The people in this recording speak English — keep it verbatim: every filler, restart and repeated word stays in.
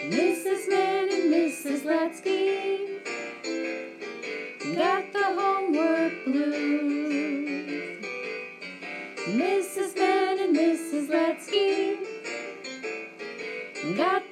Missus Man and Missus Letsky got the homework blues. Missus Man and Missus Letsky got